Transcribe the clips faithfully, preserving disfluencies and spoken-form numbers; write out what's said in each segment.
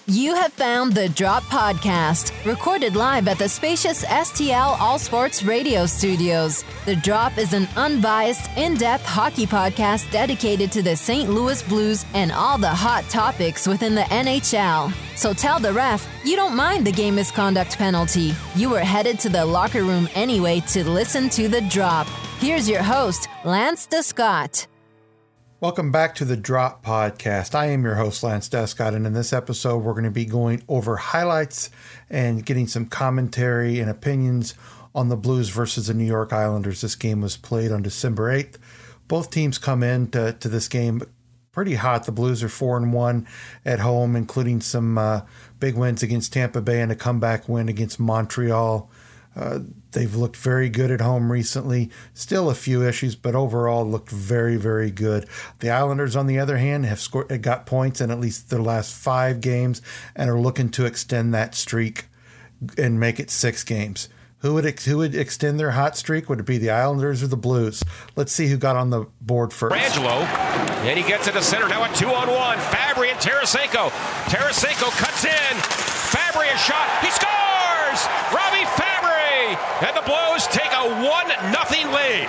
You have found the Drop Podcast, recorded live at the spacious S T L All Sports Radio Studios. The Drop is an unbiased, in-depth hockey podcast dedicated to the Saint Louis Blues and all the hot topics within the N H L. So tell the ref you don't mind the game misconduct penalty. You were headed to the locker room anyway to listen to The Drop. Here's your host, Lance Descott. Welcome back to the Drop Podcast. I am your host, Lance Descott, and in this episode, we're going to be going over highlights and getting some commentary and opinions on the Blues versus the New York Islanders. This game was played on December eighth. Both teams come in to, to this game pretty hot. The Blues are four and one at home, including some uh, big wins against Tampa Bay and a comeback win against Montreal. Uh, they've looked very good at home recently. Still a few issues, but overall looked very, very good. The Islanders, on the other hand, have scored, got points in at least their last five games and are looking to extend that streak and make it six games. Who would who would extend their hot streak? Would it be the Islanders or the Blues? Let's see who got on the board first. Angelo, and he gets it to center. Now a two-on-one. Fabry and Tarasenko. Tarasenko cuts in. Fabry a shot. He scores! Robbie Fabry! And the Blues take a one nothing lead.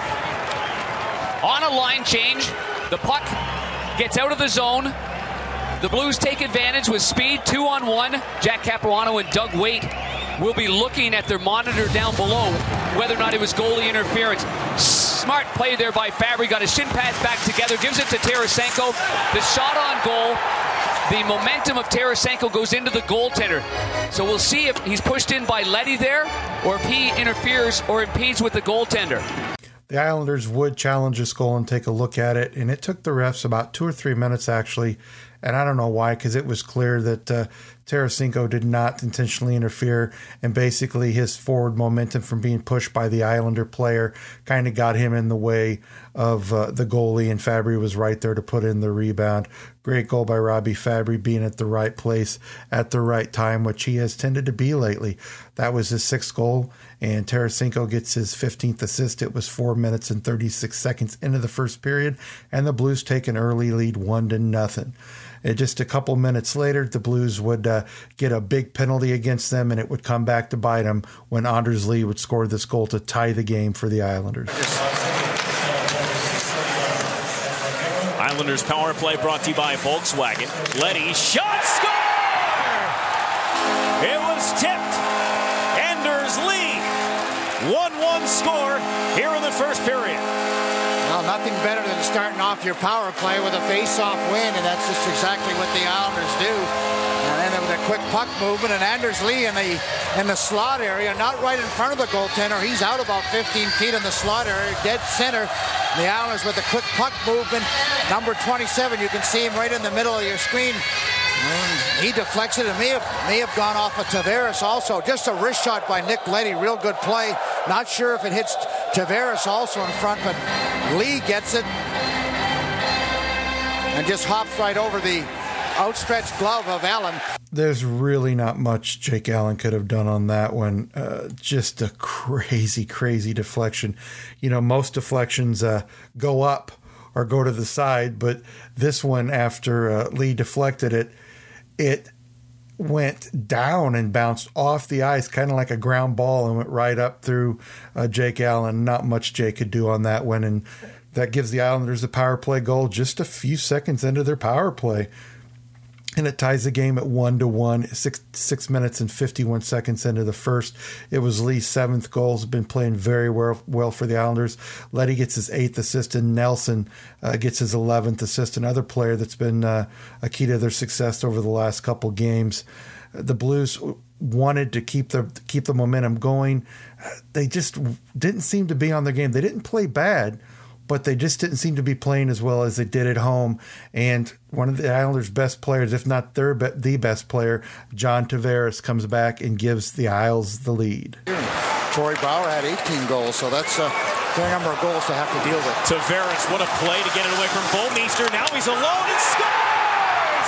On a line change, the puck gets out of the zone. The Blues take advantage with speed, two on one. Jack Capuano and Doug Weight will be looking at their monitor down below whether or not it was goalie interference. Smart play there by Fabry. Got his shin pads back together, gives it to Tarasenko. The shot on goal. The momentum of Tarasenko goes into the goaltender. So we'll see if he's pushed in by Leddy there or if he interferes or impedes with the goaltender. The Islanders would challenge this goal and take a look at it, and it took the refs about two or three minutes, actually. And I don't know why, because it was clear that uh, Tarasenko did not intentionally interfere, and basically his forward momentum from being pushed by the Islander player kind of got him in the way of uh, the goalie, and Fabry was right there to put in the rebound. Great goal by Robbie Fabry, being at the right place at the right time, which he has tended to be lately. That was his sixth goal, and Tarasenko gets his fifteenth assist. It was four minutes and thirty-six seconds into the first period, and the Blues take an early lead, one to nothing. And just a couple minutes later, the Blues would uh, get a big penalty against them, and it would come back to bite them when Anders Lee would score this goal to tie the game for the Islanders. Islanders power play brought to you by Volkswagen. Leddy, shot, score! It was tipped. Anders Lee, one one score here in the first period. Well, nothing better than starting off your power play with a face-off win, and that's just exactly what the Islanders do. And then with a quick puck movement, and Anders Lee in the in the slot area, not right in front of the goaltender. He's out about fifteen feet in the slot area, dead center. The Islanders with a quick puck movement. Number twenty-seven, you can see him right in the middle of your screen. And he deflects it and may have, may have gone off of Tavares also. Just a wrist shot by Nick Leddy. Real good play. Not sure if it hits Tavares also in front, but Lee gets it and just hops right over the outstretched glove of Allen. There's really not much Jake Allen could have done on that one. Uh, just a crazy, crazy deflection. You know, most deflections uh, go up or go to the side, but this one, after uh, Lee deflected it, it went down and bounced off the ice, kind of like a ground ball, and went right up through uh, Jake Allen. Not much Jake could do on that one, and that gives the Islanders a power play goal just a few seconds into their power play. And it ties the game at one to one, six six minutes and fifty-one seconds into the first. It was Lee's seventh goal. He's been playing very well, well for the Islanders. Leddy gets his eighth assist, and Nelson uh, gets his eleventh assist. Another player that's been uh, a key to their success over the last couple games. The Blues wanted to keep the keep the momentum going. They just didn't seem to be on their game. They didn't play bad, but they just didn't seem to be playing as well as they did at home. And one of the Islanders' best players, if not their be- the best player, John Tavares, comes back and gives the Isles the lead. Troy Bauer had eighteen goals, so that's a fair number of goals to have to deal with. Tavares, what a play to get it away from Bouwmeester. Now he's alone and scores!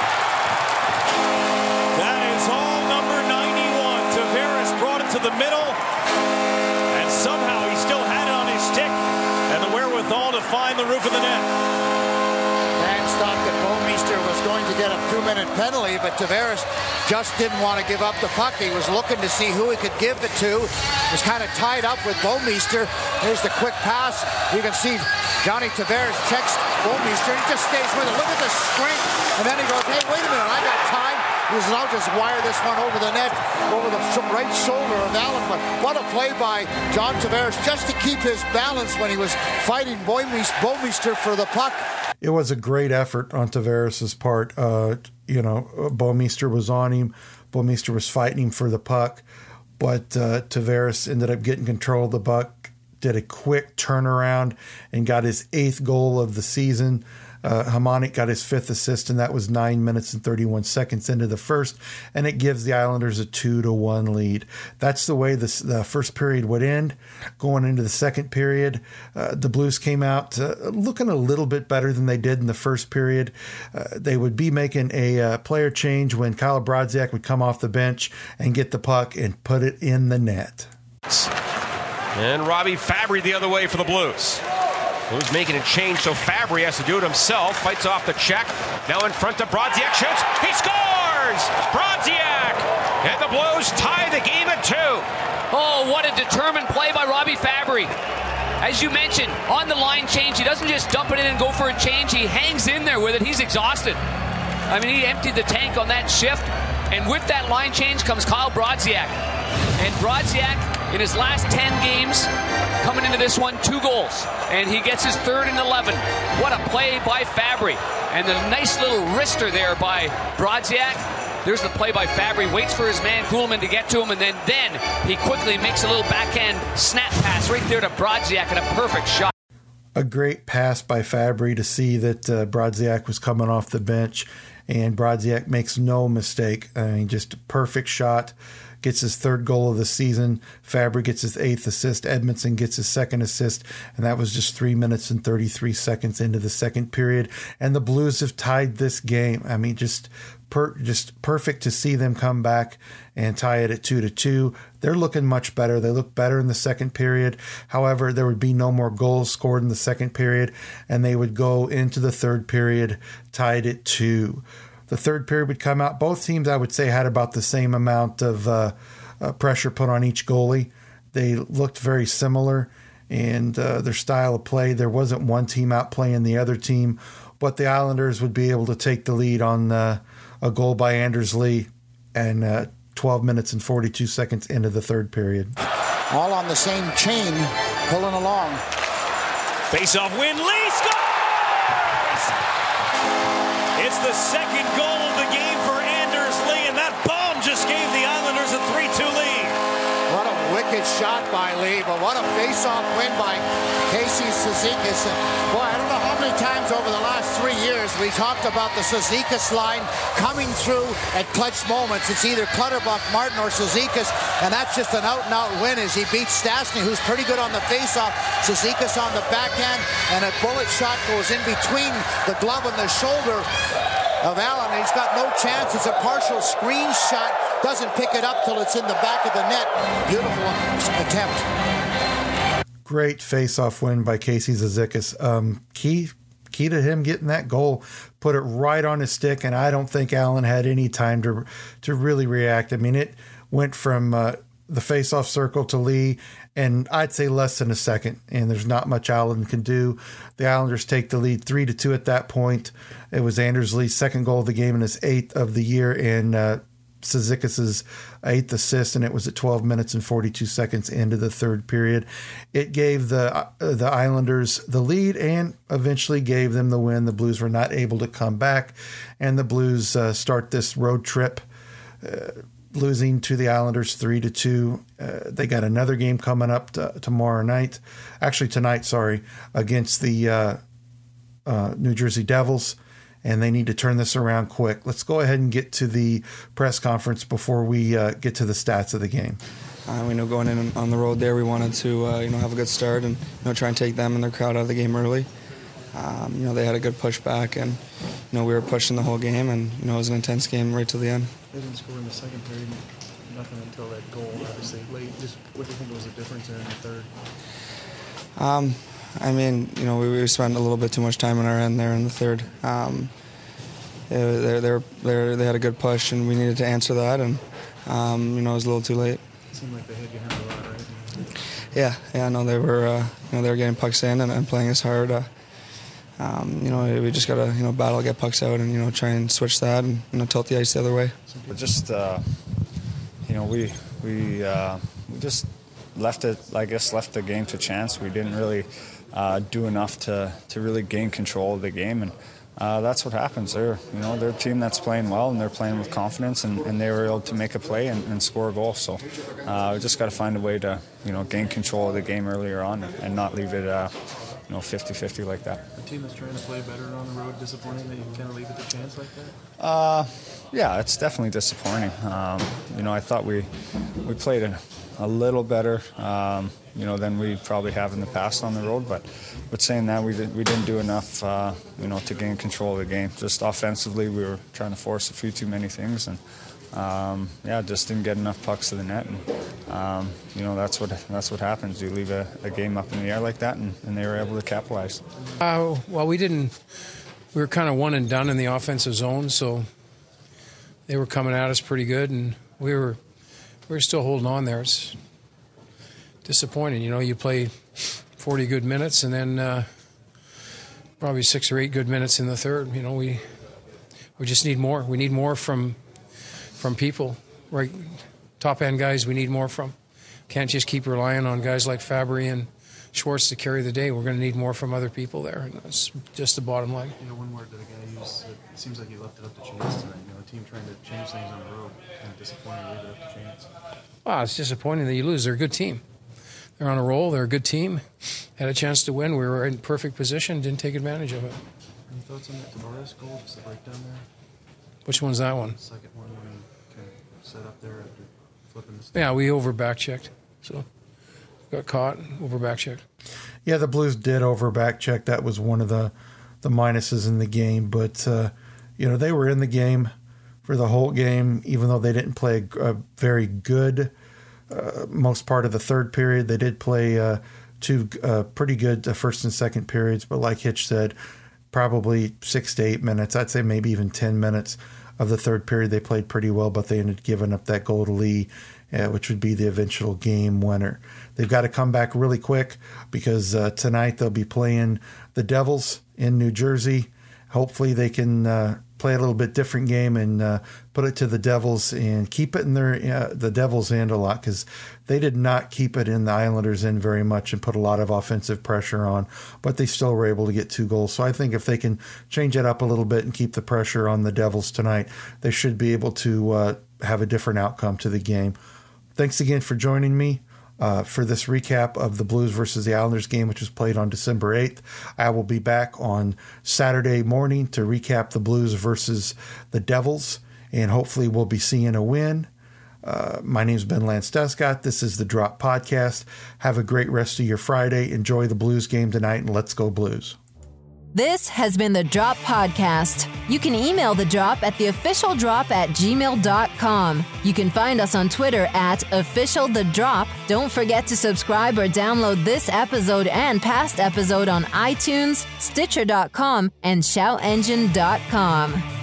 That is all number ninety-one. Tavares brought it to the middle, and somehow he still had it on his stick and the wherewithal to find the roof of the net. Fans thought that Bouwmeester Bouwmeester was going to get a two-minute penalty, but Tavares just didn't want to give up the puck. He was looking to see who he could give it to. Was kind of tied up with Bouwmeester. Here's the quick pass. You can see Johnny Tavares checks Bouwmeester. He just stays with it. Look at the strength. And then he goes, hey, wait a minute, I got time. He says, I'll just wire this one over the net, over the right shoulder of Allen. But what a play by John Tavares just to keep his balance when he was fighting Bouwmeester for the puck. It was a great effort on Tavares' part. Uh, you know, Bouwmeester was on him. Bouwmeester was fighting him for the puck. But uh, Tavares ended up getting control of the puck, did a quick turnaround, and got his eighth goal of the season. Uh, Hamonic got his fifth assist, and that was nine minutes and thirty-one seconds into the first, and it gives the Islanders a two to one lead. That's the way this, the first period would end. Going into the second period, uh, the Blues came out uh, looking a little bit better than they did in the first period. Uh, they would be making a uh, player change when Kyle Brodziak would come off the bench and get the puck and put it in the net. And Robbie Fabry the other way for the Blues. Blues making a change, so Fabry has to do it himself. Fights off the check. Now in front of Brodziak. Shoots. He scores! Brodziak! And the Blues tie the game at two. Oh, what a determined play by Robbie Fabry. As you mentioned, on the line change, he doesn't just dump it in and go for a change. He hangs in there with it. He's exhausted. I mean, he emptied the tank on that shift. And with that line change comes Kyle Brodziak. And Brodziak, in his last ten games, coming into this one, two goals. And he gets his third and eleven. What a play by Fabry. And the nice little wrister there by Brodziak. There's the play by Fabry. Waits for his man Kuhlman to get to him. And then, then he quickly makes a little backhand snap pass right there to Brodziak and a perfect shot. A great pass by Fabry to see that uh, Brodziak was coming off the bench. And Brodziak makes no mistake. I mean, just a perfect shot. Gets his third goal of the season. Fabry gets his eighth assist. Edmondson gets his second assist. And that was just three minutes and thirty-three seconds into the second period. And the Blues have tied this game. I mean, just per, just perfect to see them come back and tie it at two to two. They're looking much better. They look better in the second period. However, there would be no more goals scored in the second period. And they would go into the third period tied at two. The third period would come out. Both teams, I would say, had about the same amount of uh, uh, pressure put on each goalie. They looked very similar in uh, their style of play. There wasn't one team outplaying the other team, but the Islanders would be able to take the lead on uh, a goal by Anders Lee and uh, twelve minutes and forty-two seconds into the third period. All on the same chain, pulling along. Face-off win, Lee scores! It's the second goal of the game for Anders Lee, and that bomb just gave the Islanders a three two lead. What a wicked shot by Lee, but what a face-off win by Casey Cizikas. Boy, I don't know how many times over the last three years we talked about the Cizikas line coming through at clutch moments. It's either Clutterbuck, Martin, or Cizikas, and that's just an out-and-out win as he beats Stastny, who's pretty good on the face-off. Cizikas on the backhand, and a bullet shot goes in between the glove and the shoulder of Allen. He's got no chance. It's a partial screen shot. Doesn't pick it up till it's in the back of the net. Beautiful attempt. Great face-off win by Casey Cizikas. Um, key, key to him getting that goal, put it right on his stick, and I don't think Allen had any time to to really react. I mean, it went from uh, the face-off circle to Lee, and I'd say less than a second, and there's not much Allen can do. The Islanders take the lead three to two at that point. It was Anders Lee's second goal of the game and his eighth of the year, and uh, Cizikas' eighth assist, and it was at twelve minutes and forty-two seconds into the third period. It gave the uh, the Islanders the lead and eventually gave them the win. The Blues were not able to come back, and the Blues uh, start this road trip uh, losing to the Islanders three to two. Uh, they got another game coming up to, tomorrow night, actually tonight, sorry, against the uh, uh, New Jersey Devils. And they need to turn this around quick. Let's go ahead and get to the press conference before we uh, get to the stats of the game. Uh, we know going in on the road there, we wanted to uh, you know have a good start and you know try and take them and their crowd out of the game early. Um, you know they had a good pushback, and you know we were pushing the whole game, and you know it was an intense game right till the end. They didn't score in the second period, nothing until that goal, obviously late. Just what do you think was the difference there in the third? Um, I mean, you know, we, we spent a little bit too much time on our end there in the third. Um, they they they they had a good push, and we needed to answer that, and um, you know, it was a little too late. It seemed like they had you handled a lot, right? Yeah, yeah, no, they were, uh, you know, they were getting pucks in and, and playing us hard. Uh, um, you know, we just gotta, you know, battle, get pucks out, and you know, try and switch that, and you know, tilt the ice the other way. But just, uh, you know, we we uh, we just left it. I guess left the game to chance. We didn't really uh, do enough to to really gain control of the game, and uh, that's what happens. They're, you know, they're a team that's playing well, and they're playing with confidence, and, and they were able to make a play and, and score a goal. So uh, we just got to find a way to, you know, gain control of the game earlier on and, and not leave it, uh, you know, fifty-fifty like that. A team that's trying to play better on the road, disappointing that you kind of leave it to chance like that? Uh, yeah, it's definitely disappointing. Um, you know, I thought we we played a, a little better, um, you know, than we probably have in the past on the road. But but saying that, we did, we didn't do enough, uh, you know, to gain control of the game. Just offensively, we were trying to force a few too many things, and um, yeah, just didn't get enough pucks to the net. And um, you know, that's what that's what happens. You leave a, a game up in the air like that, and, and they were able to capitalize. Uh, well, we didn't. We were kind of one and done in the offensive zone, so they were coming at us pretty good, and we were we were still holding on there. It's disappointing, you know. You play forty good minutes, and then uh, probably six or eight good minutes in the third. You know, we we just need more. We need more from from people, right? Top end guys, we need more from. Can't just keep relying on guys like Fabry and Schwartz to carry the day. We're going to need more from other people there, and that's just the bottom line. You know, one word that a guy used, it seems like you left it up to chance tonight. You know, a team trying to change things on the road, kind of disappointing, leave it up to chance. Wow, it's disappointing that you lose. They're a good team. They're on a roll. They're a good team. Had a chance to win. We were in perfect position. Didn't take advantage of it. Any thoughts on that Tavares goal? Just the breakdown there? Which one's that one? The second one when he kind of set up there after flipping the stick. Yeah, we over back checked. So got caught, over back checked. Yeah, the Blues did over back check. That was one of the, the minuses in the game. But, uh, you know, they were in the game for the whole game, even though they didn't play a, a very good uh, most part of the third period. They did play uh, two uh, pretty good uh, first and second periods. But like Hitch said, probably six to eight minutes. I'd say maybe even ten minutes of the third period they played pretty well, but they ended up giving up that goal to Lee, uh, which would be the eventual game winner. They've got to come back really quick because uh, tonight they'll be playing the Devils in New Jersey. Hopefully they can uh, play a little bit different game and uh, put it to the Devils and keep it in their uh, the Devils' end a lot, because they did not keep it in the Islanders' end very much and put a lot of offensive pressure on, but they still were able to get two goals. So I think if they can change it up a little bit and keep the pressure on the Devils tonight, they should be able to uh, have a different outcome to the game. Thanks again for joining me uh, for this recap of the Blues versus the Islanders game, which was played on December eighth. I will be back on Saturday morning to recap the Blues versus the Devils, and hopefully we'll be seeing a win. Uh, my name's Ben Lance-Descott. This is the Drop Podcast. Have a great rest of your Friday. Enjoy the Blues game tonight, and let's go Blues. This has been the Drop Podcast. You can email the Drop at the official drop at gmail dot com. You can find us on Twitter at official the drop. Don't forget to subscribe or download this episode and past episode on iTunes, Stitcher dot com, and shout engine dot com.